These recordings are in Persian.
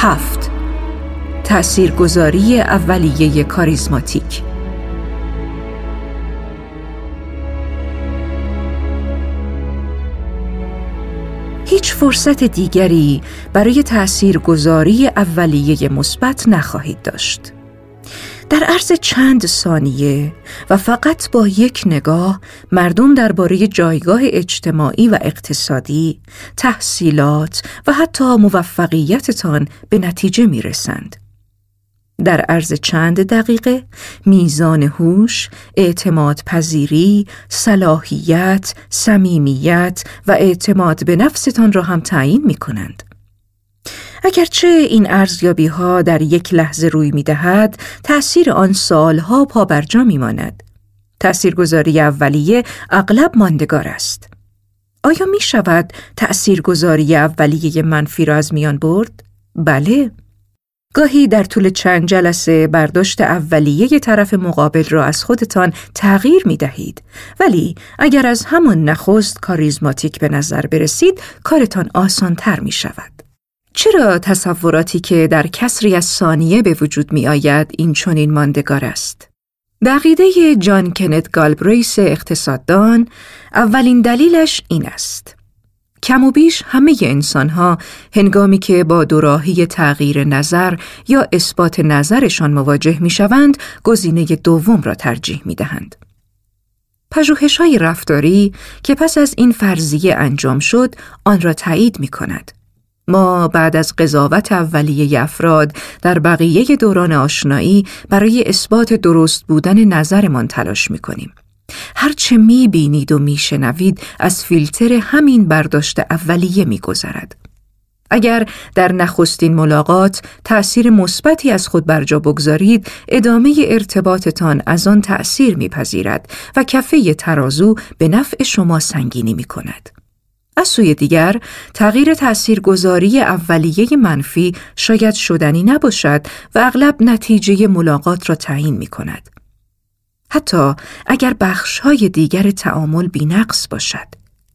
7. تأثیرگذاری اولیه کاریزماتیک. هیچ فرصت دیگری برای تأثیرگذاری اولیه مثبت نخواهید داشت. در عرض چند ثانیه و فقط با یک نگاه مردم درباره جایگاه اجتماعی و اقتصادی، تحصیلات و حتی موفقیتتان به نتیجه میرسند. در عرض چند دقیقه میزان هوش، اعتماد پذیری، صلاحیت، صمیمیت و اعتماد به نفستان را هم تعیین می کنند. اگرچه این ارزیابی‌ها در یک لحظه روی می‌دهد، تأثیر آن سالها پابرجا می‌ماند. تأثیرگذاری اولیه اغلب ماندگار است. آیا می‌شود تأثیرگذاری اولیه منفی را از میان برد؟ بله. گاهی در طول چند جلسه برداشت اولیه طرف مقابل را از خودتان تغییر می‌دهید، ولی اگر از همان نخست کاریزماتیک به نظر برسید، کارتان آسان‌تر می‌شود. چرا تصوراتی که در کسری از ثانیه به وجود می آید این چنین ماندگار است؟ به عقیده جان کنت گالبریس اقتصاددان، اولین دلیلش این است: کم و بیش همه انسان‌ها هنگامی که با دوراهی تغییر نظر یا اثبات نظرشان مواجه می‌شوند، گزینه دوم را ترجیح می‌دهند. پژوهش‌های رفتاری که پس از این فرضیه انجام شد، آن را تایید می‌کند. ما بعد از قضاوت اولیه افراد در بقیه دوران آشنایی برای اثبات درست بودن نظرمان تلاش می‌کنیم. هرچه می‌بینید و می‌شنوید از فیلتر همین برداشت اولیه می‌گذرد. اگر در نخستین ملاقات تأثیر مثبتی از خود برجا بگذارید، ادامه ارتباطتان از آن تأثیر می‌پذیرد و کفه ترازو به نفع شما سنگینی می‌کند. از سوی دیگر، تغییر تأثیرگذاری اولیه منفی شاید شدنی نباشد و اغلب نتیجه ملاقات را تعیین می کند. حتی اگر بخش‌های دیگر تعامل بی‌نقص باشد.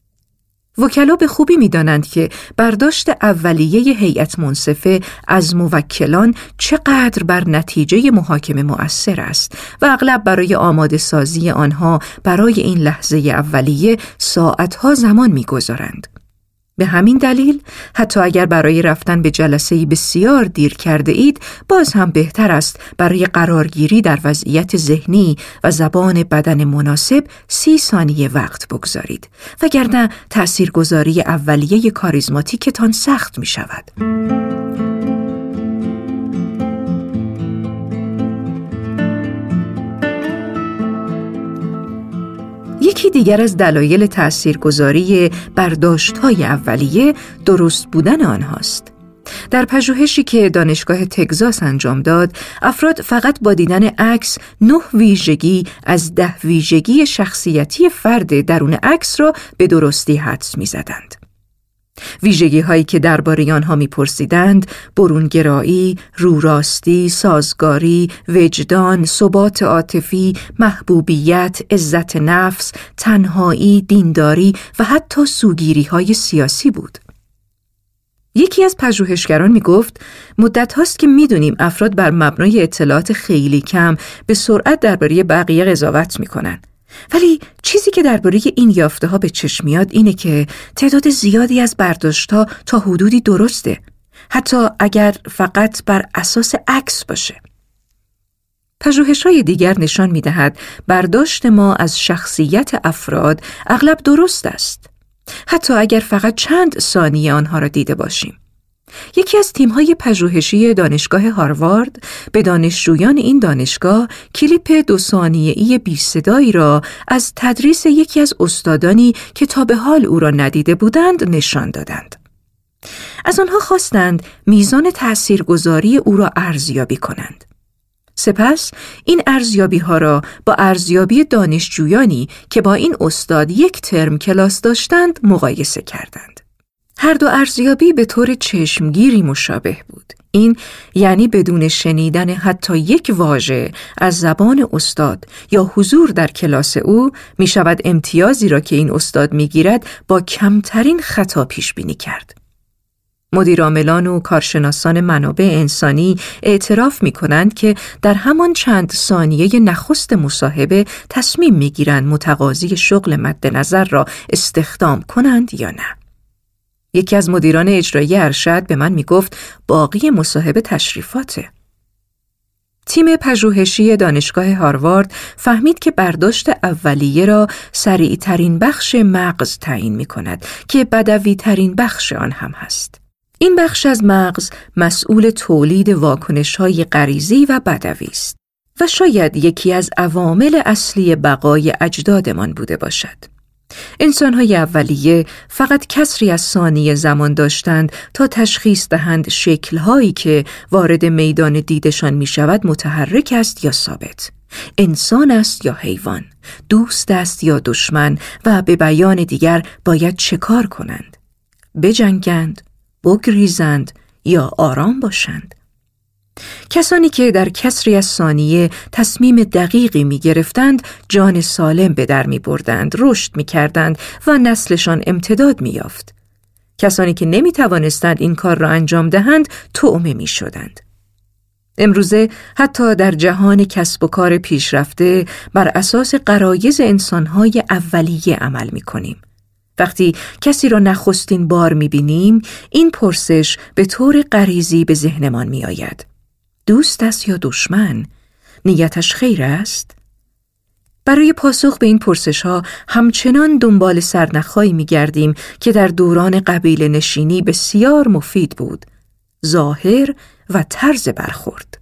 وکلا به خوبی می‌دانند که برداشت اولیه هیئت منصفه از موکلان چقدر بر نتیجه محاکمه مؤثر است و اغلب برای آماده سازی آنها برای این لحظه اولیه ساعتها زمان می‌گذارند. به همین دلیل حتی اگر برای رفتن به جلسه‌ای بسیار دیر کرده اید، باز هم بهتر است برای قرارگیری در وضعیت ذهنی و زبان بدن مناسب 30 ثانیه وقت بگذارید، وگرنه تأثیرگذاری اولیه کاریزماتیکتان سخت می شود. یکی دیگر از دلایل تأثیرگذاری برداشت‌های اولیه درست بودن آنهاست. در پژوهشی که دانشگاه تگزاس انجام داد، افراد فقط با دیدن عکس 9 ویژگی از 10 ویژگی شخصیتی فرد درون عکس را به درستی حدس می‌زدند. ویژگی هایی که درباره آنها می‌پرسیدند: برونگرایی، روراستی، سازگاری، وجدان، ثبات عاطفی، محبوبیت، عزت نفس، تنهایی، دینداری و حتی سوگیری های سیاسی بود. یکی از پژوهشگران میگفت: مدت هاست که میدونیم افراد بر مبنای اطلاعات خیلی کم به سرعت درباره بقیه قضاوت میکنن. ولی چیزی که درباره این یافته‌ها به چشم میاد اینه که تعداد زیادی از برداشت‌ها تا حدودی درسته، حتی اگر فقط بر اساس عکس باشه. پژوهش‌های دیگر نشان می‌دهد برداشت ما از شخصیت افراد اغلب درست است، حتی اگر فقط چند ثانیه آنها را دیده باشیم. یکی از تیم‌های پژوهشی دانشگاه هاروارد به دانشجویان این دانشگاه کلیپ 2 ثانیه‌ای بی‌صدایی را از تدریس یکی از استادانی که تا به حال او را ندیده بودند نشان دادند. از آنها خواستند میزان تأثیرگذاری او را ارزیابی کنند. سپس این ارزیابی‌ها را با ارزیابی دانشجویانی که با این استاد 1 ترم کلاس داشتند مقایسه کردند. هر دو ارزیابی به طور چشمگیری مشابه بود. این یعنی بدون شنیدن حتی 1 واژه از زبان استاد یا حضور در کلاس او می شود امتیازی را که این استاد می گیرد با کمترین خطا پیش بینی کرد. مدیرعاملان و کارشناسان منابع انسانی اعتراف می‌کنند که در همان چند ثانیه نخست مصاحبه تصمیم می‌گیرند متقاضی شغل مد نظر را استخدام کنند یا نه. یکی از مدیران اجرایی ارشد به من میگفت باقی مصاحبه تشریفاته. تیم پژوهشی دانشگاه هاروارد فهمید که برداشت اولیه را سریع‌ترین بخش مغز تعیین می‌کند که بدوی‌ترین بخش آن هم هست. این بخش از مغز مسئول تولید واکنش‌های غریزی و بدوی است و شاید یکی از عوامل اصلی بقای اجدادمان بوده باشد. انسان‌های اولیه فقط کسری از ثانیه زمان داشتند تا تشخیص دهند شکل‌هایی که وارد میدان دیدشان می‌شود متحرک است یا ثابت، انسان است یا حیوان، دوست است یا دشمن و به بیان دیگر باید چه کار کنند؟ بجنگند، بگریزند یا آرام باشند. کسانی که در کسری از ثانیه تصمیم دقیقی می گرفتند جان سالم به در می بردند، رشد می کردند و نسلشان امتداد می یافت. کسانی که نمی توانستند این کار را انجام دهند طعمه می شدند. امروزه حتی در جهان کسب و کار پیشرفته بر اساس غرایز انسانهای اولیه عمل می کنیم. وقتی کسی را نخستین بار می بینیم، این پرسش به طور غریزی به ذهنمان می آید. دوست است یا دشمن؟ نیتش خیر است؟ برای پاسخ به این پرسش‌ها همچنان دنبال سرنخ‌هایی می‌گردیم که در دوران قبیله نشینی بسیار مفید بود: ظاهر و طرز برخورد.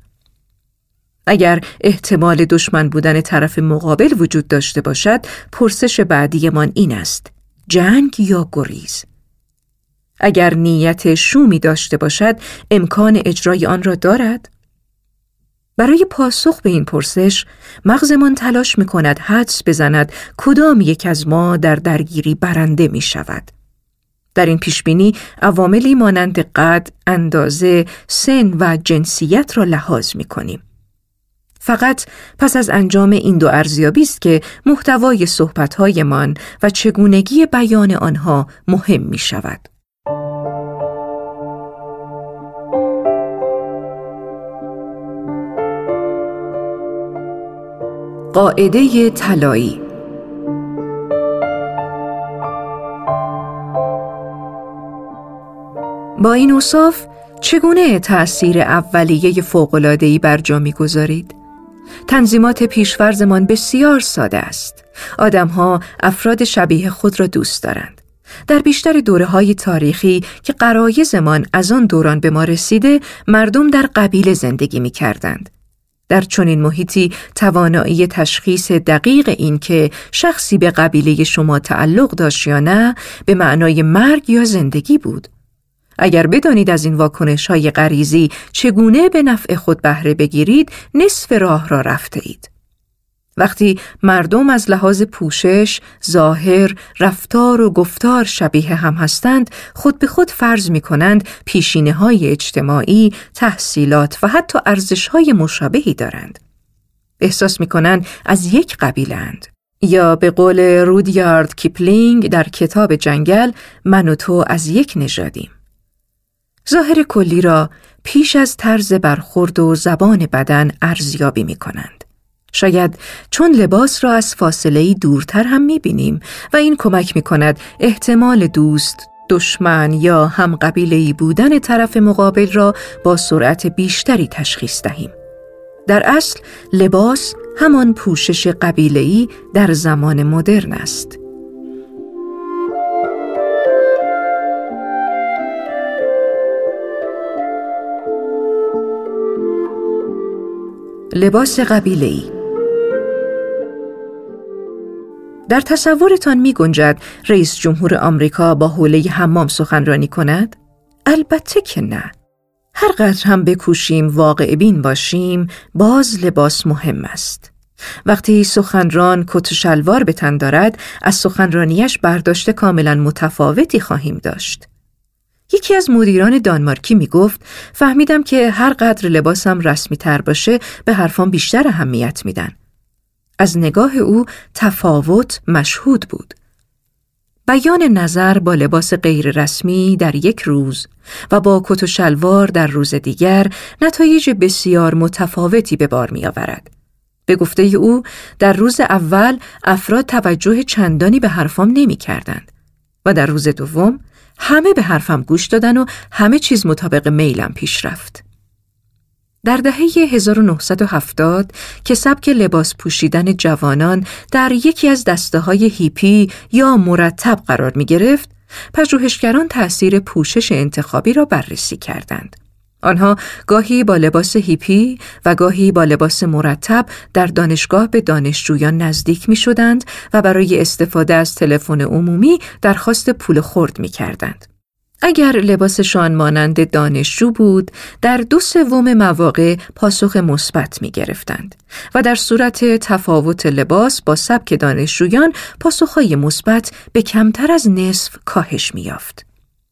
اگر احتمال دشمن بودن طرف مقابل وجود داشته باشد، پرسش بعدیمان این است: جنگ یا گریز؟ اگر نیت شومی داشته باشد، امکان اجرای آن را دارد؟ برای پاسخ به این پرسش، مغزمان تلاش می‌کند حدس بزند کدام یک از ما در درگیری برنده می‌شود. در این پیشبینی عواملی مانند قد، اندازه، سن و جنسیت را لحاظ می‌کنیم. فقط پس از انجام این دو ارزیابی است که محتوای صحبت‌هایمان و چگونگی بیان آنها مهم می‌شود. قاعده طلایی. با این اوصاف چگونه تأثیر اولیه فوق‌العاده‌ای بر جا می‌گذارید؟ تنظیمات پیش‌فرضمان بسیار ساده است. آدم‌ها افراد شبیه خود را دوست دارند. در بیشتر دوره‌های تاریخی که غرایزمان از آن دوران به ما رسیده، مردم در قبیله زندگی می‌کردند. در چنین محیطی توانایی تشخیص دقیق این که شخصی به قبیله شما تعلق داشت یا نه به معنای مرگ یا زندگی بود. اگر بدانید از این واکنش‌های غریزی چگونه به نفع خود بهره بگیرید، نصف راه را رفته اید. وقتی مردم از لحاظ پوشش، ظاهر، رفتار و گفتار شبیه هم هستند، خود به خود فرض می‌کنند پیشینه‌های اجتماعی، تحصیلات و حتی ارزش‌های مشابهی دارند. احساس می‌کنند از یک قبیله‌اند. یا به قول رودیارد کیپلینگ در کتاب جنگل، من و تو از یک نژادیم. ظاهر کلی را پیش از طرز برخورد و زبان بدن ارزیابی می‌کنند. شاید چون لباس را از فاصله‌ای دورتر هم می‌بینیم و این کمک می‌کند احتمال دوست، دشمن یا هم قبیله‌ای بودن طرف مقابل را با سرعت بیشتری تشخیص دهیم. در اصل لباس همان پوشش قبیله‌ای در زمان مدرن است. لباس قبیله‌ای. در تصورتان می گنجد رئیس جمهور آمریکا با حوله حمام سخنرانی کند؟ البته که نه. هر قدر هم بکوشیم واقع بین باشیم، باز لباس مهم است. وقتی سخنران کت و شلوار به تن دارد، از سخنرانیش برداشت کاملا متفاوتی خواهیم داشت. یکی از مدیران دانمارکی می گفت فهمیدم که هر قدر لباسم رسمی تر باشه به حرفام بیشتر اهمیت میدن. از نگاه او تفاوت مشهود بود. بیان نظر با لباس غیر رسمی در یک روز و با کت و شلوار در روز دیگر نتایج بسیار متفاوتی به بار می آورد. به گفته او در روز اول افراد توجه چندانی به حرفام نمی کردند و در روز دوم همه به حرفم گوش دادن و همه چیز مطابق میلم پیش رفت. در دهه 1970 که سبک لباس پوشیدن جوانان در یکی از دسته‌های هیپی یا مرتب قرار می گرفت، پژوهشگران تأثیر پوشش انتخابی را بررسی کردند. آنها گاهی با لباس هیپی و گاهی با لباس مرتب در دانشگاه به دانشجویان نزدیک می شدند و برای استفاده از تلفن عمومی درخواست پول خرد می کردند. اگر لباسشان مانند دانشجو بود، در 2/3 مواقع پاسخ مثبت می گرفتند و در صورت تفاوت لباس با سبک دانشجویان پاسخهای مثبت به کمتر از نصف کاهش می یافت.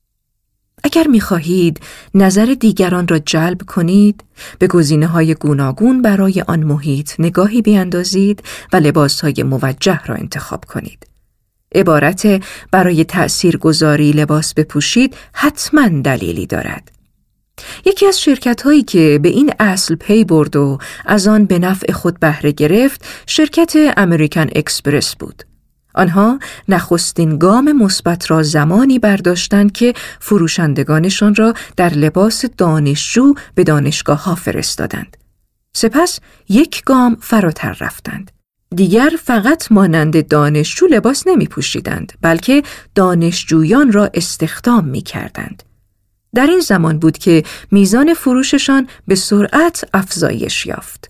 اگر می خواهید نظر دیگران را جلب کنید، به گزینه‌های گوناگون برای آن محیط نگاهی بیندازید و لباسهای موجه را انتخاب کنید. عبارت برای تأثیرگذاری لباس بپوشید حتماً دلیلی دارد. یکی از شرکت‌هایی که به این اصل پی برد و از آن به نفع خود بهره گرفت، شرکت امریکن اکسپرس بود. آنها نخستین گام مثبت را زمانی برداشتند که فروشندگانشان را در لباس دانشجو به دانشگاه‌ها فرستادند. سپس یک گام فراتر رفتند. دیگر فقط مانند دانشجو لباس نمی پوشیدند، بلکه دانشجویان را استخدام می کردند. در این زمان بود که میزان فروششان به سرعت افزایش یافت.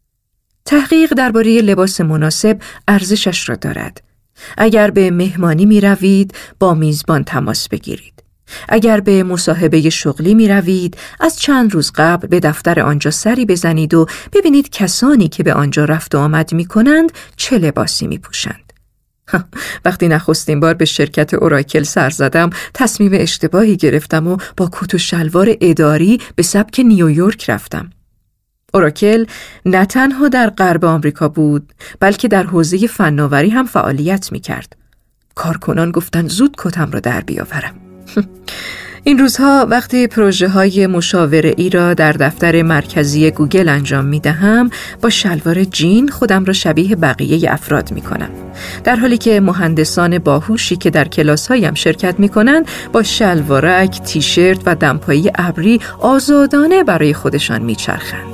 تحقیق درباره لباس مناسب ارزشش را دارد. اگر به مهمانی می روید، با میزبان تماس بگیرید. اگر به مصاحبه شغلی می روید، از چند روز قبل به دفتر آنجا سری بزنید و ببینید کسانی که به آنجا رفت و آمد می کنند چه لباسی می پوشند. وقتی نخستین بار به شرکت اوراکل سر زدم، تصمیم اشتباهی گرفتم و با کت و شلوار اداری به سبک نیویورک رفتم. اوراکل نه تنها در غرب آمریکا بود، بلکه در حوزه فناوری هم فعالیت می کرد. کارکنان گفتند زود کتم را در بیاورم. این روزها وقتی پروژه‌های مشاوره‌ای را در دفتر مرکزی گوگل انجام می‌دهم، با شلوار جین خودم را شبیه بقیه افراد می‌کنم، در حالی که مهندسان باهوشی که در کلاس‌هایم شرکت می‌کنند با شلوارک، تیشرت و دمپایی ابری آزادانه برای خودشان می‌چرخند.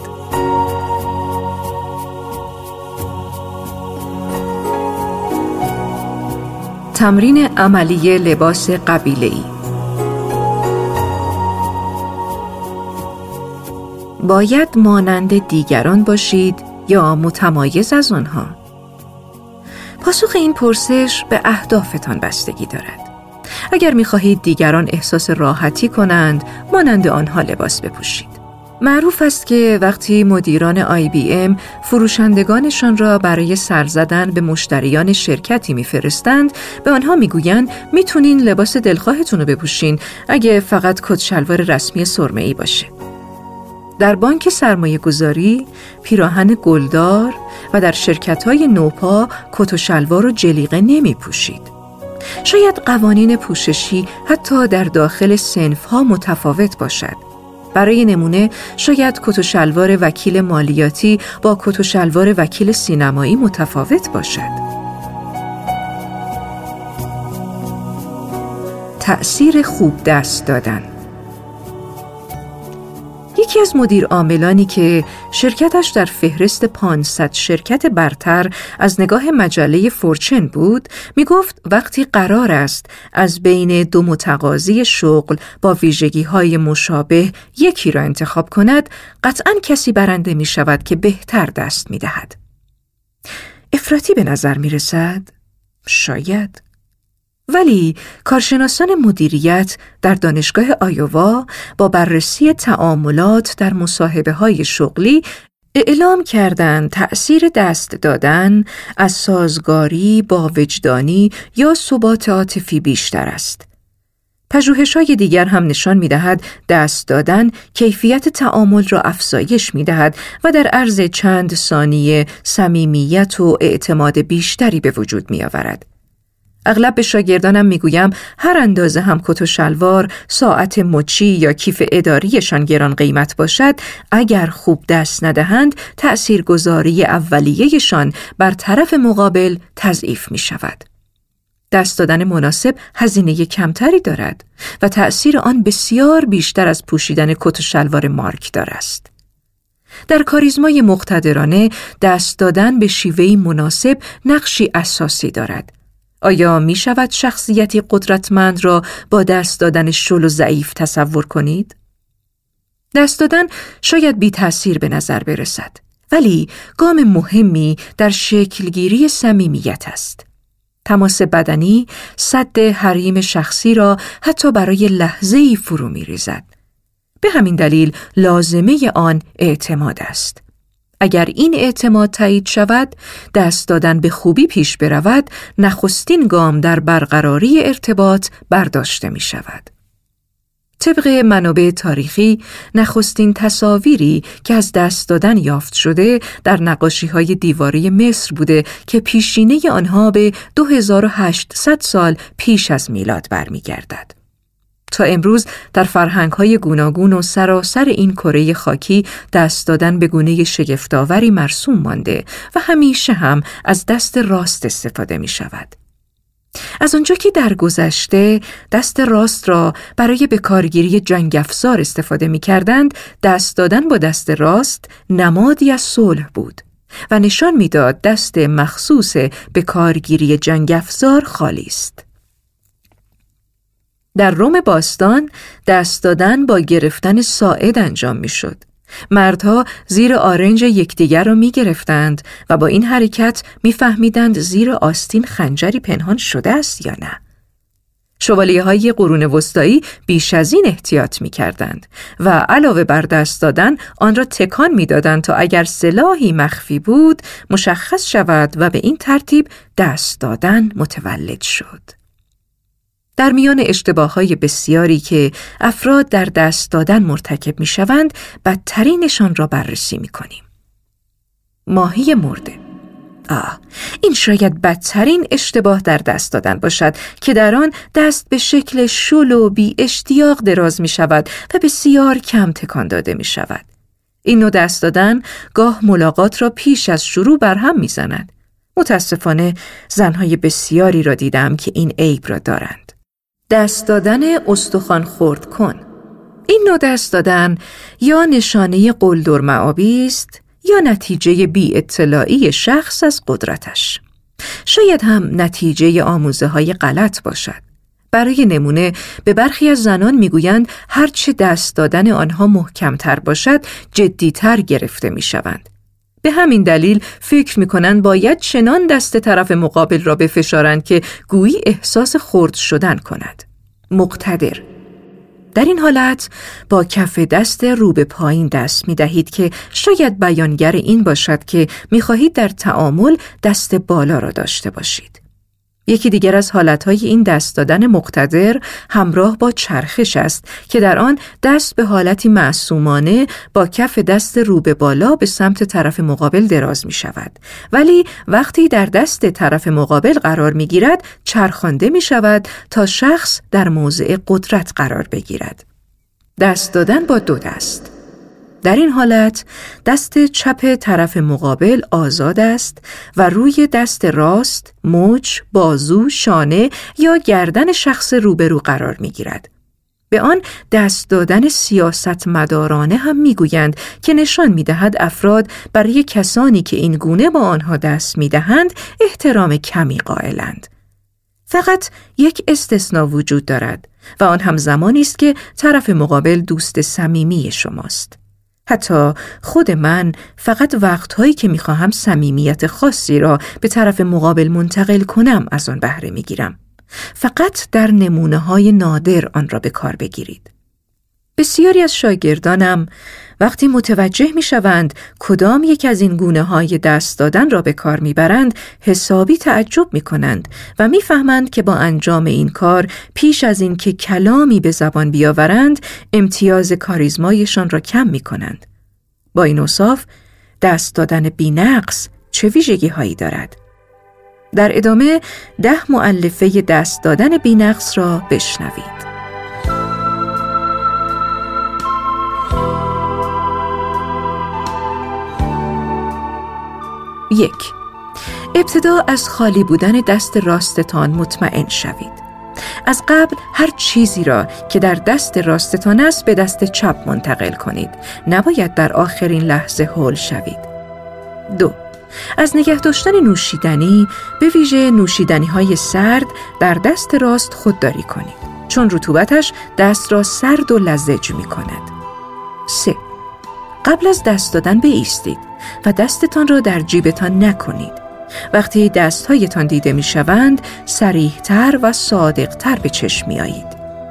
تمرین عملی لباس قبیله‌ای. باید مانند دیگران باشید یا متمایز از آنها؟ پاسخ این پرسش به اهدافتان بستگی دارد. اگر می‌خواهید دیگران احساس راحتی کنند، مانند آنها لباس بپوشید. معروف است که وقتی مدیران IBM فروشندگانشان را برای سر زدن به مشتریان شرکتی می‌فرستند، به آنها می‌گویند می‌تونین لباس دلخواهتون رو بپوشین اگه فقط کت شلوار رسمی سرمه‌ای باشه. در بانک سرمایه گذاری، پیراهن گلدار و در شرکت‌های نوپا کت و شلوار و جلیقه نمی پوشید. شاید قوانین پوششی حتی در داخل صنف‌ها متفاوت باشد. برای نمونه، شاید کت و شلوار وکیل مالیاتی با کت و شلوار وکیل سینمایی متفاوت باشد. تأثیر خوب دست دادن. یکی از مدیر عاملانی که شرکتش در فهرست 500 شرکت برتر از نگاه مجله فورچن بود، می گفت وقتی قرار است از بین دو متقاضی شغل با ویژگی‌های مشابه یکی را انتخاب کند، قطعاً کسی برنده می شود که بهتر دست می دهد. افراطی به نظر می رسد؟ شاید. ولی کارشناسان مدیریت در دانشگاه آیووا با بررسی تعاملات در مصاحبه‌های شغلی اعلام کردند تأثیر دست دادن از سازگاری با وجدانی یا ثبات عاطفی بیشتر است. پژوهش‌های دیگر هم نشان می‌دهد دست دادن کیفیت تعامل را افزایش می‌دهد و در عرض چند ثانیه صمیمیت و اعتماد بیشتری به وجود می‌آورد. اغلب به شاگردانم میگویم هر اندازه هم کت و شلوار، ساعت مچی یا کیف اداریشان گران قیمت باشد، اگر خوب دست ندهند، تأثیرگذاری اولیه‌شان بر طرف مقابل تضعیف می شود. دست دادن مناسب هزینه کمتری دارد و تأثیر آن بسیار بیشتر از پوشیدن کت و شلوار مارکدار است. در کاریزمای مقتدرانه دست دادن به شیوهی مناسب نقشی اساسی دارد. آیا می شود شخصیتی قدرتمند را با دست دادن شل و ضعیف تصور کنید؟ دست دادن شاید بی تأثیر به نظر برسد، ولی گام مهمی در شکلگیری صمیمیت است. تماس بدنی سد حریم شخصی را حتی برای لحظه‌ای فرو می‌ریزد. به همین دلیل لازمه آن اعتماد است. اگر این اعتماد تایید شود، دست دادن به خوبی پیش برود، نخستین گام در برقراری ارتباط برداشته می شود. طبق منابع تاریخی، نخستین تصاویری که از دست دادن یافت شده در نقاشی‌های دیواری مصر بوده که پیشینه آنها به 2800 سال پیش از میلاد برمیگردد. تا امروز در فرهنگ‌های گوناگون و سراسر این کره خاکی دست دادن به گونه شگفت‌آوری مرسوم مانده و همیشه هم از دست راست استفاده می شود. از آنجا که در گذشته دست راست را برای بکارگیری جنگ افزار استفاده می کردند، دست دادن با دست راست نمادی از صلح بود و نشان می داد دست مخصوص بکارگیری جنگ افزار خالی است. در روم باستان دست دادن با گرفتن ساعد انجام می شد. مردها زیر آرنج یکدیگر را می گرفتند و با این حرکت می فهمیدند زیر آستین خنجری پنهان شده است یا نه. شوالیه‌های قرون وسطایی بیش از این احتیاط می کردند و علاوه بر دست دادن آن را تکان می دادند تا اگر سلاحی مخفی بود مشخص شود و به این ترتیب دست دادن متولد شد. در میان اشتباه‌های بسیاری که افراد در دست دادن مرتکب می‌شوند، بدترینشان را بررسی می‌کنیم. ماهی مرده. این شاید بدترین اشتباه در دست دادن باشد که در آن دست به شکل شل و بی اشتیاق دراز می‌شود و بسیار کم تکان داده می‌شود. این نوع دست دادن گاه ملاقات را پیش از شروع برهم می‌زند. متاسفانه زن‌های بسیاری را دیدم که این عیب را دارند. دست دادن استخوان خرد کن. این نوع دست دادن یا نشانه قلدر معابی است یا نتیجه بی اطلاعی شخص از قدرتش. شاید هم نتیجه آموزه‌های غلط باشد. برای نمونه به برخی از زنان میگویند هرچه دست دادن آنها محکمتر باشد جدیتر گرفته میشوند. به همین دلیل فکر می‌کنند باید چنان دست طرف مقابل را بفشارند که گویی احساس خرد شدن کند. مقتدر. در این حالت با کف دست رو به پایین دست می‌دهید که شاید بیانگر این باشد که می‌خواهید در تعامل دست بالا را داشته باشید. یکی دیگر از حالتهای این دست دادن مقتدر همراه با چرخش است که در آن دست به حالتی معصومانه با کف دست رو به بالا به سمت طرف مقابل دراز می شود، ولی وقتی در دست طرف مقابل قرار می گیرد چرخانده می شود تا شخص در موضع قدرت قرار بگیرد. دست دادن با دو دست. در این حالت دست چپ طرف مقابل آزاد است و روی دست راست، مچ، بازو، شانه یا گردن شخص روبرو قرار می گیرد. به آن دست دادن سیاستمدارانه هم می گویند که نشان می دهد افراد برای کسانی که این گونه با آنها دست می دهند احترام کمی قائلند. فقط یک استثناء وجود دارد و آن هم زمانی است که طرف مقابل دوست صمیمی شماست. حتی خود من فقط وقتهایی که میخواهم صمیمیت خاصی را به طرف مقابل منتقل کنم از آن بهره میگیرم. فقط در نمونه‌های نادر آن را به کار بگیرید. بسیاری از شاگردانم وقتی متوجه میشوند کدام یک از این گونه‌های دست دادن را به کار میبرند حسابی تعجب میکنند و میفهمند که با انجام این کار پیش از این که کلامی به زبان بیاورند امتیاز کاریزمایشان را کم میکنند. با این اوصاف دست دادن بی‌نقص چه ویژگی‌هایی دارد؟ در ادامه 10 مؤلفه دست دادن بی‌نقص را بشنوید. 1. ابتدا از خالی بودن دست راستتان مطمئن شوید. از قبل هر چیزی را که در دست راستتان است به دست چپ منتقل کنید. نباید در آخرین لحظه هول شوید. 2. از نگه داشتن نوشیدنی، به ویژه نوشیدنی‌های سرد، در دست راست خودداری کنید، چون رطوبتش دست را سرد و لزج می‌کند. 3. قبل از دست دادن بایستید و دستتان را در جیبتان نکنید. وقتی دستهایتان دیده می‌شوند، صریح‌تر و صادق‌تر به چشم می‌آیید.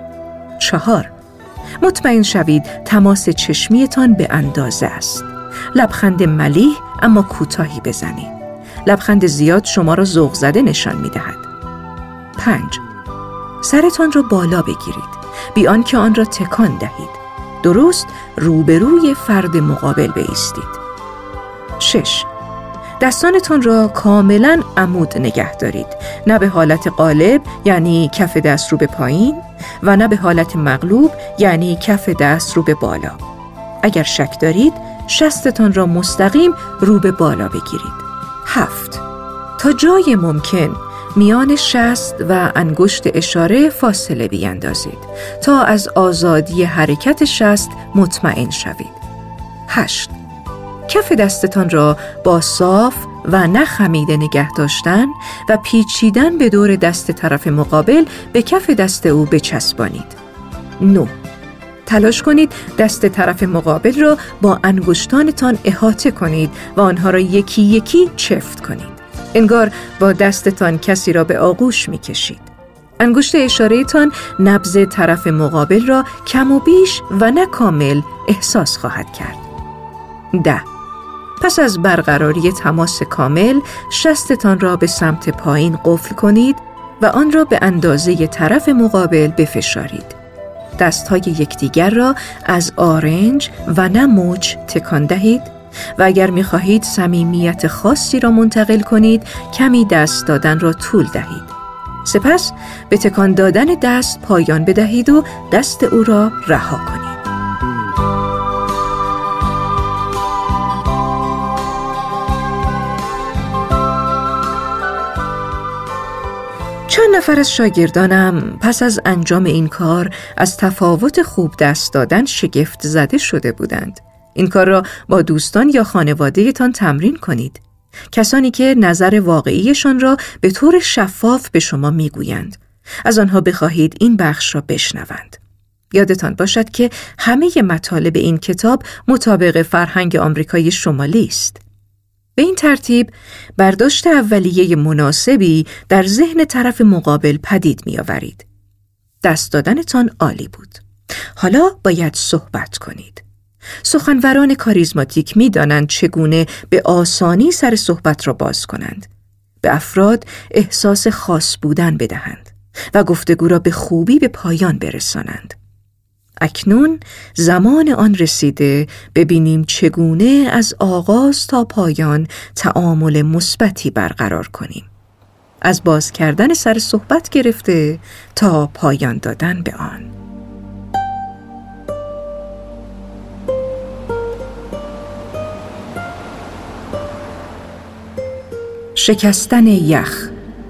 4. مطمئن شوید تماس چشمیتان به اندازه است. لبخند ملیح اما کوتاهی بزنید. لبخند زیاد شما را ذوق زده نشان می‌دهد. 5. سرتان را بالا بگیرید، بی آنکه آن را تکان دهید. درست روبروی فرد مقابل بایستید. 6. دستانتان را کاملا عمود نگه دارید، نه به حالت قالب یعنی کف دست رو به پایین و نه به حالت مقلوب یعنی کف دست رو به بالا. اگر شک دارید شستتان را مستقیم رو به بالا بگیرید. 7. تا جای ممکن میان شست و انگشت اشاره فاصله بیندازید تا از آزادی حرکت شست مطمئن شوید. 8. کف دستتان را با صاف و نخمیده نگه داشتن و پیچیدن به دور دست طرف مقابل به کف دست او بچسبانید. 9. تلاش کنید دست طرف مقابل را با انگشتانتان احاطه کنید و آنها را یکی یکی چفت کنید. انگار با دستتان کسی را به آغوش می کشید. انگشت اشارهتان نبض طرف مقابل را کم و بیش و نه کامل احساس خواهد کرد. 10. پس از برقراری تماس کامل، شستتان را به سمت پایین قفل کنید و آن را به اندازه طرف مقابل بفشارید. دستهای یکدیگر را از آرنج و نه موج تکان دهید و اگر می‌خواهید صمیمیت خاصی را منتقل کنید، کمی دست دادن را طول دهید. سپس به تکان دادن دست پایان بدهید و دست او را رها کنید. چند نفر از شاگردانم پس از انجام این کار از تفاوت خوب دست دادن شگفت زده شده بودند. این کار را با دوستان یا خانواده‌تان تمرین کنید. کسانی که نظر واقعیشان را به طور شفاف به شما میگویند. از آنها بخواهید این بخش را بشنوند. یادتان باشد که همه مطالب این کتاب مطابق فرهنگ آمریکای شمالی است. به این ترتیب برداشت اولیه مناسبی در ذهن طرف مقابل پدید می‌آورید. دست دادنتان عالی بود. حالا باید صحبت کنید. سخنوران کاریزماتیک می‌دانند چگونه به آسانی سر صحبت را باز کنند. به افراد احساس خاص بودن بدهند و گفتگو را به خوبی به پایان برسانند. اکنون زمان آن رسیده ببینیم چگونه از آغاز تا پایان تعامل مثبتی برقرار کنیم. از باز کردن سر صحبت گرفته تا پایان دادن به آن. شکستن یخ.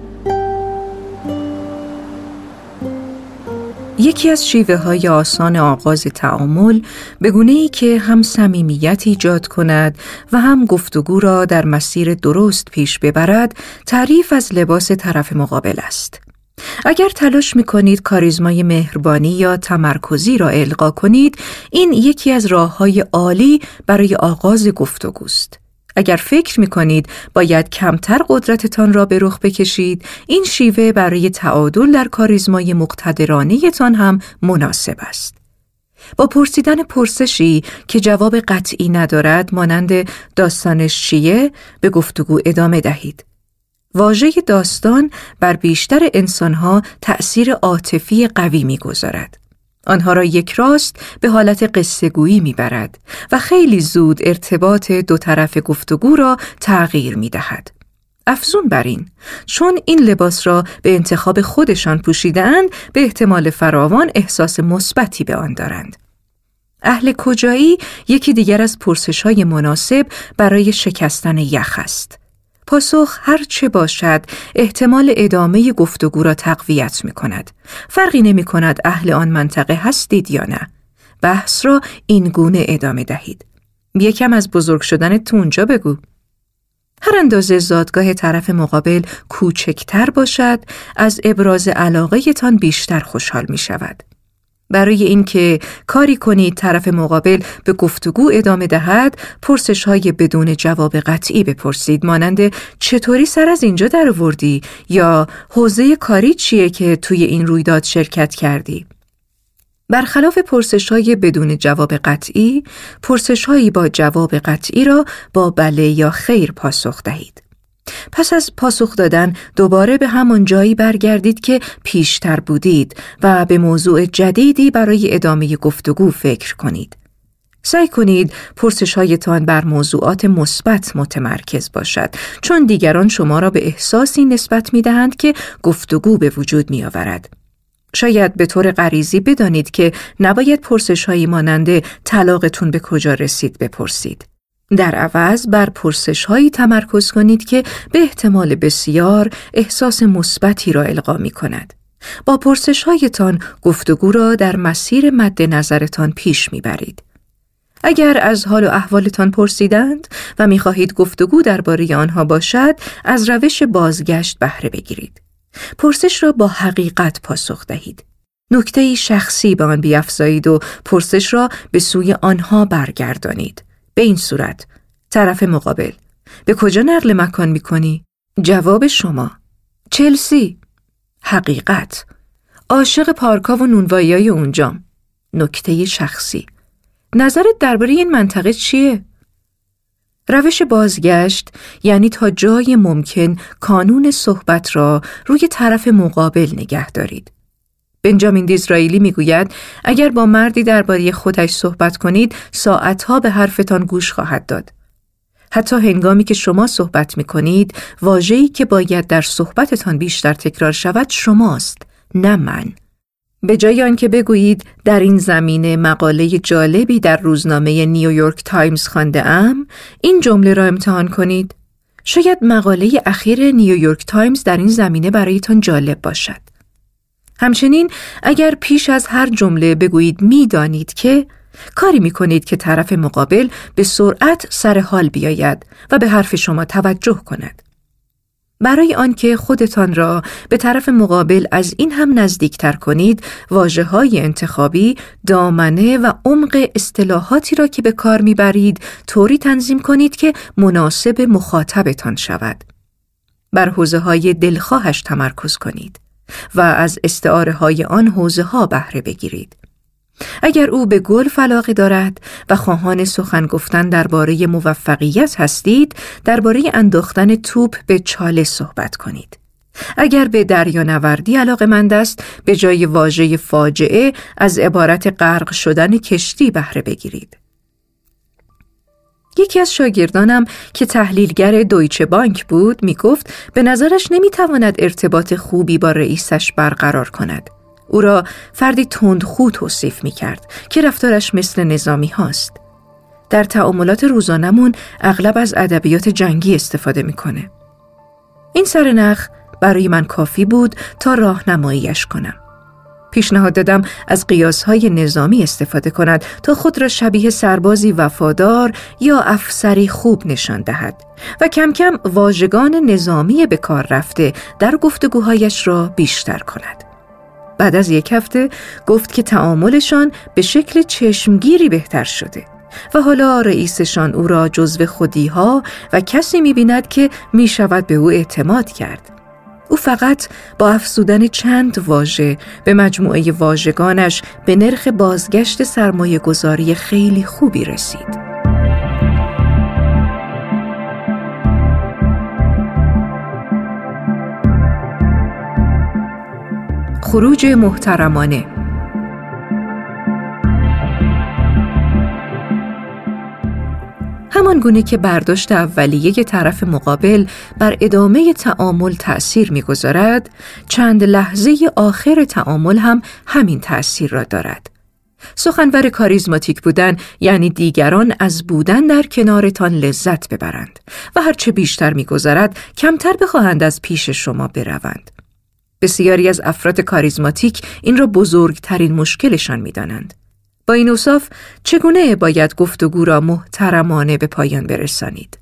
یکی از شیوه‌های آسان آغاز تعامل به گونه‌ای که هم صمیمیت ایجاد کند و هم گفتگو را در مسیر درست پیش ببرد، تعریف از لباس طرف مقابل است. اگر تلاش می‌کنید کاریزمای مهربانی یا تمرکزی را القا کنید، این یکی از راه‌های عالی برای آغاز گفتگوست. اگر فکر می‌کنید باید کمتر قدرتتان را به رخ بکشید، این شیوه برای تعادل در کاریزمای مقتدرانه‌تان هم مناسب است. با پرسیدن پرسشی که جواب قطعی ندارد، مانند داستانش چیه، به گفتگو ادامه دهید. واژه داستان بر بیشتر انسان‌ها تأثیر عاطفی قوی می‌گذارد. آنها را یک راست به حالت قصه‌گویی می‌برد و خیلی زود ارتباط دو طرف گفتگو را تغییر می‌دهد. افزون بر این، چون این لباس را به انتخاب خودشان پوشیده‌اند، به احتمال فراوان احساس مثبتی به آن دارند. اهل کجایی یکی دیگر از پرسش‌های مناسب برای شکستن یخ است. پاسخ هر چه باشد احتمال ادامه گفتگو را تقویت می‌کند. فرقی نمی‌کند اهل آن منطقه هستید یا نه. بحث را این گونه ادامه دهید. یکم از بزرگ شدن تو اونجا بگو. هر اندازه زادگاه طرف مقابل کوچکتر باشد، از ابراز علاقه تان بیشتر خوشحال می شود. برای اینکه کاری کنید طرف مقابل به گفتگو ادامه دهد، پرسش‌های بدون جواب قطعی بپرسید، مانند چطوری سر از اینجا در آوردی یا حوزه کاری چیه که توی این رویداد شرکت کردی. برخلاف پرسش‌های بدون جواب قطعی، پرسش‌هایی با جواب قطعی را با بله یا خیر پاسخ دهید. پس از پاسخ دادن دوباره به همان جایی برگردید که پیشتر بودید و به موضوع جدیدی برای ادامه گفتگو فکر کنید. سعی کنید پرسش‌هایتان بر موضوعات مثبت متمرکز باشد، چون دیگران شما را به احساسی نسبت می‌دهند که گفتگو به وجود می‌آورد. شاید به طور غریزی بدانید که نباید پرسش‌هایی مانند طلاقتون به کجا رسید بپرسید. در عوض بر پرسش‌هایی تمرکز کنید که به احتمال بسیار احساس مثبتی را القا می‌کند. با پرسش‌هایتان گفتگو را در مسیر مد نظرتان پیش می‌برید. اگر از حال و احوالتان پرسیدند و می‌خواهید گفتگو درباره آنها باشد، از روش بازگشت بهره بگیرید. پرسش را با حقیقت پاسخ دهید. نکته‌ای شخصی به آن بیفزایید و پرسش را به سوی آنها برگردانید. به این صورت: طرف مقابل: به کجا نقل مکان می‌کنی؟ جواب شما: چلسی. حقیقت: عاشق پارکا و نونوایی‌های اونجام. نکته شخصی: نظرت درباره این منطقه چیه؟ روش بازگشت یعنی تا جای ممکن کانون صحبت را روی طرف مقابل نگه دارید. بنجامین دیزرائیلی میگوید اگر با مردی درباره خودش صحبت کنید، ساعتها به حرفتان گوش خواهد داد. حتی هنگامی که شما صحبت میکنید، واژه‌ای که باید در صحبتتان بیشتر تکرار شود شماست، نه من. به جای آنکه بگویید در این زمینه مقاله جالبی در روزنامه نیویورک تایمز خوانده‌ام، این جمله را امتحان کنید: شاید مقاله اخیر نیویورک تایمز در این زمینه برایتان جالب باشد. همچنین اگر پیش از هر جمله بگویید می‌دانید که، کاری می‌کنید که طرف مقابل به سرعت سر حال بیاید و به حرف شما توجه کند. برای آنکه خودتان را به طرف مقابل از این هم نزدیکتر کنید، واژه‌های انتخابی، دامنه و عمق اصطلاحاتی را که به کار می‌برید طوری تنظیم کنید که مناسب مخاطبتان شود. بر حوزه‌های دلخواهش تمرکز کنید و از استعاره‌های آن حوزه‌ها بهره بگیرید. اگر او به گلف علاقه دارد و خواهان سخن گفتن درباره موفقیت هستید، درباره انداختن توپ به چاله صحبت کنید. اگر به دریانوردی علاقه‌مند است، به جای واژه فاجعه از عبارت غرق شدن کشتی بهره بگیرید. یکی از شاگردانم که تحلیلگر دویچه بانک بود میگفت به نظرش نمیتواند ارتباط خوبی با رئیسش برقرار کند. او را فردی تندخو توصیف میکرد که رفتارش مثل نظامی هاست. در تعاملات روزانمون اغلب از ادبیات جنگی استفاده میکنه. این سرنخ برای من کافی بود تا راهنماییش کنم. پیشنهاد دادم از قیاس‌های نظامی استفاده کند تا خود را شبیه سربازی وفادار یا افسری خوب نشان دهد و کم کم واژگان نظامی به کار رفته در گفتگوهایش را بیشتر کند. بعد از یک هفته گفت که تعاملشان به شکل چشمگیری بهتر شده و حالا رئیسشان او را جزو خودی‌ها و کسی می‌بیند که می‌شود به او اعتماد کرد. او فقط با افزودن چند واژه به مجموعه واژگانش به نرخ بازگشت سرمایه گذاری خیلی خوبی رسید. خروج محترمانه. همان گونه که برداشت اولیه طرف مقابل بر ادامه تعامل تأثیر می‌گذارد، چند لحظه آخر تعامل هم همین تأثیر را دارد. سخنور کاریزماتیک بودن یعنی دیگران از بودن در کنارتان لذت ببرند و هرچه بیشتر می‌گذرد کمتر بخواهند از پیش شما بروند. بسیاری از افراد کاریزماتیک این را بزرگترین مشکلشان می‌دانند. با این اوصاف چگونه باید گفتگو را محترمانه به پایان برسانید؟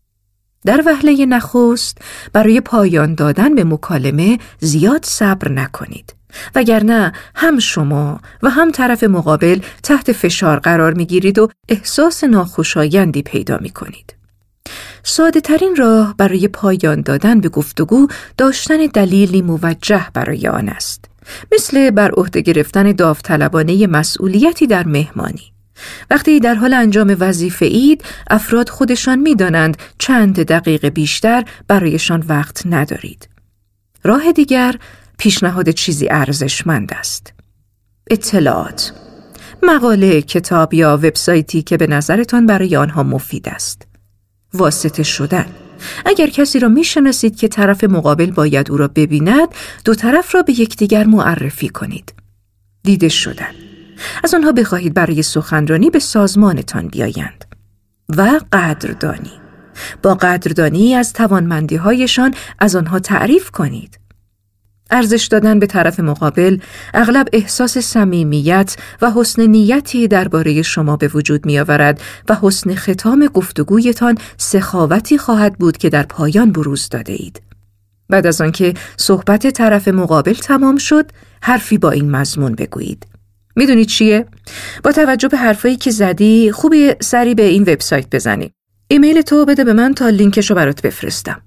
در وهله نخست برای پایان دادن به مکالمه زیاد صبر نکنید، وگرنه هم شما و هم طرف مقابل تحت فشار قرار می‌گیرید و احساس ناخوشایندی پیدا می‌کنید. ساده ترین راه برای پایان دادن به گفتگو داشتن دلیلی موجه برای آن است، مثل بر عهده گرفتن داوطلبانه مسئولیتی در مهمانی. وقتی در حال انجام وظیفه اید، افراد خودشان می‌دانند چند دقیقه بیشتر برایشان وقت ندارید. راه دیگر پیشنهاد چیزی ارزشمند است. اطلاعات، مقاله، کتاب یا وبسایتی که به نظرتان برای آنها مفید است. واسطه شدن، اگر کسی را می‌شناسید که طرف مقابل باید او را ببیند، دو طرف را به یکدیگر معرفی کنید. دیده شدن، از آنها بخواهید برای سخنرانی به سازمانتان بیایند. و قدردانی، با قدردانی از توانمندی‌هایشان از آنها تعریف کنید. ارزش دادن به طرف مقابل اغلب احساس صمیمیت و حسن نیتی درباره شما به وجود می‌آورد و حسن ختام گفتگویتان سخاوتی خواهد بود که در پایان بروز داده اید. بعد از آنکه صحبت طرف مقابل تمام شد، حرفی با این مضمون بگویید: میدونید چیه؟ با توجه به حرفایی که زدی، خوبه سری به این وبسایت بزنی. ایمیل تو بده به من تا لینکشو برات بفرستم.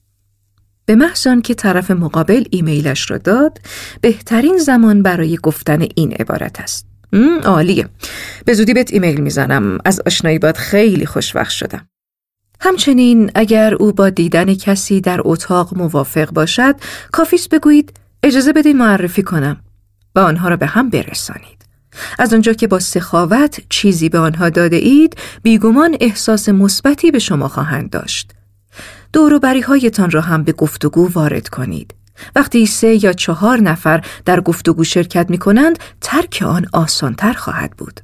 به محض آنکه طرف مقابل ایمیلش را داد، بهترین زمان برای گفتن این عبارت است: عالیه، به زودی بهت ایمیل میزنم، از آشنایی باهات خیلی خوشوقت شدم. همچنین اگر او با دیدن کسی در اتاق موافق باشد، کافیست بگویید اجازه بدید معرفی کنم و آنها را به هم برسانید. از آنجا که با سخاوت چیزی به آنها داده اید، بیگمان احساس مثبتی به شما خواهند داشت. دور و بری‌هایتان را هم به گفتگو وارد کنید. وقتی 3 یا 4 نفر در گفتگو شرکت می‌کنند، ترک آن آسان‌تر خواهد بود.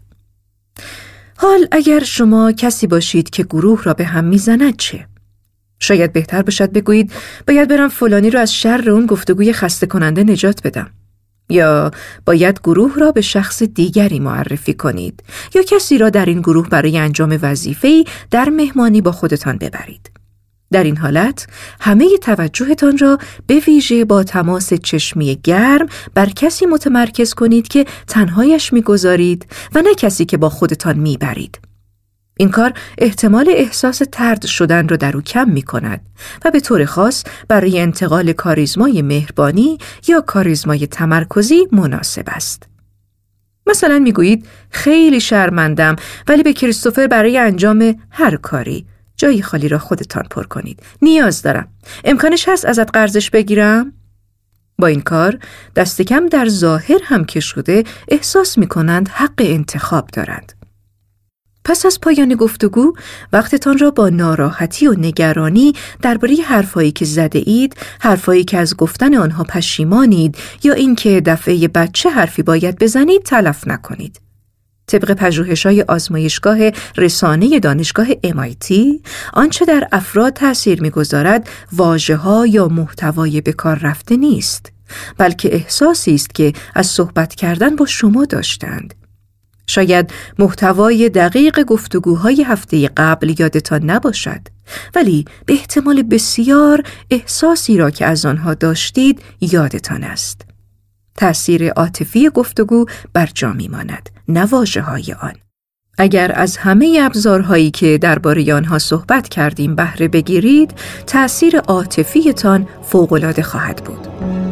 حال اگر شما کسی باشید که گروه را به هم می‌زند چه؟ شاید بهتر باشد بگویید باید برم فلانی را از شر اون گفتگوی خسته کننده نجات بدم. یا باید گروه را به شخص دیگری معرفی کنید، یا کسی را در این گروه برای انجام وظیفه‌ای در مهمانی با خودتان ببرید. در این حالت همه توجهتان را به ویژه با تماس چشمی گرم بر کسی متمرکز کنید که تنهایش می‌گذارید و نه کسی که با خودتان میبرید. این کار احتمال احساس طرد شدن را در او کم می‌کند و به طور خاص برای انتقال کاریزمای مهربانی یا کاریزمای تمرکزی مناسب است. مثلا میگویید خیلی شرمندم، ولی به کریستوفر برای انجام هر کاری جایی خالی را خودتان پر کنید. نیاز دارم. امکانش هست ازت قرضش بگیرم؟ با این کار دست کم در ظاهر هم که شده احساس می‌کنند حق انتخاب دارند. پس از پایان گفتگو وقتتان را با ناراحتی و نگرانی درباره حرفایی که زده اید، حرفایی که از گفتن آنها پشیمانید یا اینکه دفعه بعد چه حرفی باید بزنید تلف نکنید. طبق پژوهش‌های آزمایشگاه رسانه دانشگاه MIT، آنچه در افراد تأثیر می‌گذارد واژه‌ها یا محتوای به کار رفته نیست، بلکه احساسی است که از صحبت کردن با شما داشتند. شاید محتوای دقیق گفتگوهای هفته قبل یادتان نباشد، ولی به احتمال بسیار احساسی را که از آنها داشتید یادتان است. تأثیر عاطفی گفتگو بر جا می‌ماند، نه واژه‌های آن. اگر از همه ابزارهایی که درباره آنها صحبت کردیم بهره بگیرید، تأثیر عاطفیتان فوق‌العاده خواهد بود.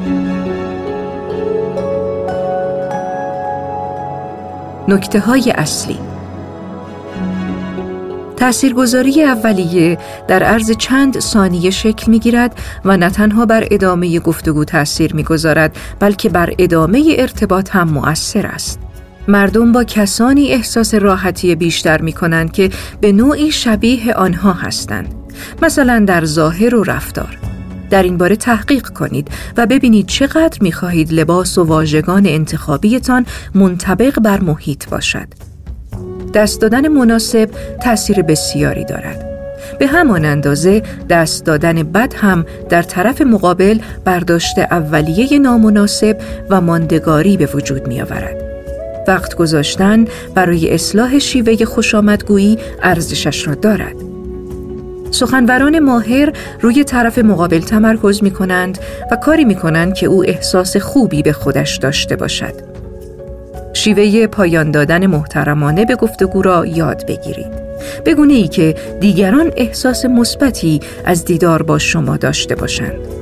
نکته‌های اصلی: تأثیرگذاری اولیه در عرض چند ثانیه شکل می‌گیرد و نه تنها بر ادامه گفتگو تأثیر می‌گذارد، بلکه بر ادامه ارتباط هم مؤثر است. مردم با کسانی احساس راحتی بیشتر می کنند که به نوعی شبیه آنها هستند، مثلا در ظاهر و رفتار. در این باره تحقیق کنید و ببینید چقدر می خواهید لباس و واژگان انتخابیتان منطبق بر محیط باشد. دست دادن مناسب تأثیر بسیاری دارد. به همان اندازه دست دادن بد هم در طرف مقابل برداشت اولیه نامناسب و ماندگاری به وجود می آورد. وقت گذاشتن برای اصلاح شیوه خوشامدگویی ارزشش را دارد. سخنوران ماهر روی طرف مقابل تمرکز می کنند و کاری می کنند که او احساس خوبی به خودش داشته باشد. شیوه پایان دادن محترمانه به گفتگو را یاد بگیرید، به گونه‌ای که دیگران احساس مثبتی از دیدار با شما داشته باشند.